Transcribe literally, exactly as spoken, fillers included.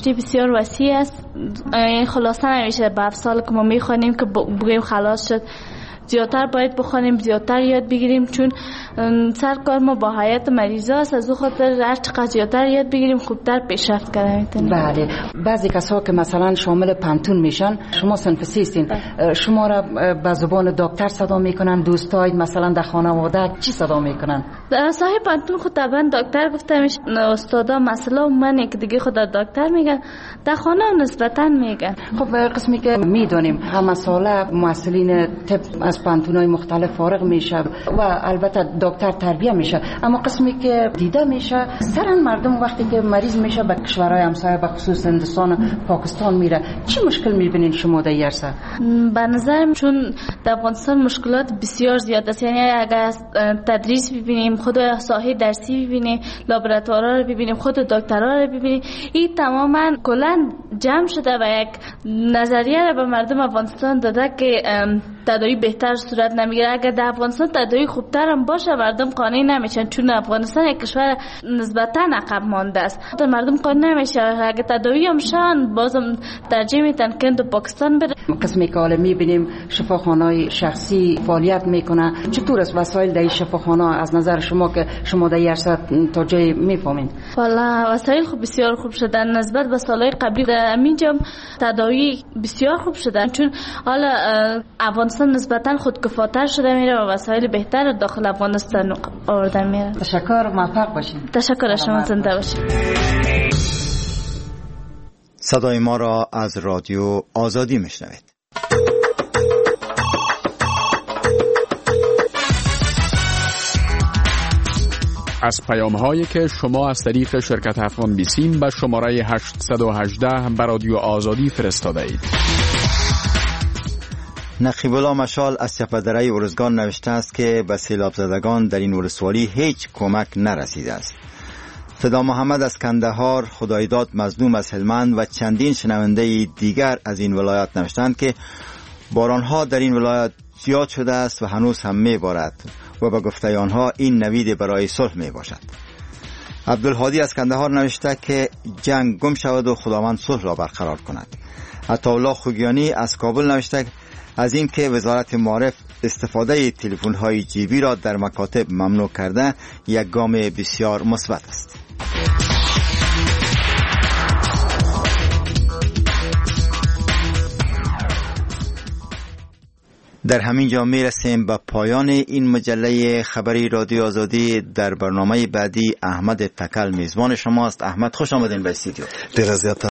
رشته بسیار وسیع است. این خلاصه نمیشه به هفت سال که ما میخوانیم که بگیم خلاص شد. زیادتر باید بخوانیم، زیادتر یاد بگیریم، چون سرکار ما با حیات مریضا است. از او خاطر هر چقدر زیادتر یاد بگیریم خوبتر پیشرفت کردن میتونیم. بله. بعضی کسا که مثلا شامل پانتون میشن، شما صنف سی هستین، شما را به زبان دکتر صدا میکنن؟ دوستاید مثلا در خانواده چی صدا میکنن؟ صاحب پانتون خود طبعا دکتر گفته میشه، استادا مثلا من که دیگه خود دکتر میگن، در خانه نسبتا میگن. خب قسمی که میدونیم همه ساله مسئولین طب از پانتونای مختلف فارغ میشه و البته دکتر تربیه میشه، اما قسمی که دیده میشه سرا مردم وقتی که مریض میشه به کشورهای همسایه به خصوص هندوستان و پاکستان میره، چی مشکل میبینین شما در یرسه؟ به نظرم چون در افغانستان مشکلات بسیار زیاد است، یعنی اگر تدریس ببینیم، خود ساحه درسی ببینیم، لابراتوارا رو ببینیم، خود دکترها رو ببینیم، این تماما کلا جمع شده و یک نظریه رو به مردم افغانستان داده که تداوی بهتر صورت نمیگیره. اگر در افغانستان تداوی خوبتر هم باشه مردم قانع نمیشن، چون افغانستان یک کشور نسبتا عقب مانده است، مردم قانع نمیشه. اگر تداوی هم شان بازم ترجیح میدن که اند پاکستان بره. قسمی که حالا میبینیم شفاخانه‌های شخصی فعالیت میکنه، چطور است وسایل در شفاخانه از نظر شما که شما در یرسه تا جای میفهمین؟ والا وسایل خوب بسیار خوب شدن نسبت به سالهای قبلی. در اینجا تداوی بسیار خوب شدن، چون حالا افغانستان نسبتا خودکفاتر شده میره و وسایل بهتر داخل افغانستان آوردن میره. تشکر، موفق باشین. تشکر، شما زنده باشین. صدای ما را از رادیو آزادی میشنوید. از پیام هایی که شما از طریق شرکت افغان بیسیم به شماره هشت یک هشت به رادیو آزادی فرستاده اید. نقیب الله مشال از چپدره ارزگان نوشته است که به سیلاب زدگان در این ولسوالی هیچ کمک نرسیده است. فدا محمد از کندهار، خدایداد مظلوم از هلمند و چندین شنونده دیگر از این ولایت نوشتند که بارانها در این ولایت زیاد شده است و هنوز هم می بارد و به گفته آنها این نوید برای صلح می باشد. عبدالهادی از کندهار نوشته که جنگ گم شود و خداوند صلح را برقرار کند. عطاالله خوگیانی از کابل نوشته از این که وزارت معارف استفاده تلفن‌های جیبی را در مکاتب ممنوع کرده یک گام بسیار مثبت است. در همین جا می رسیم به پایان این مجله خبری رادیو آزادی. در برنامه بعدی احمد تکل میزبان شماست. احمد خوش آمدین به استودیو.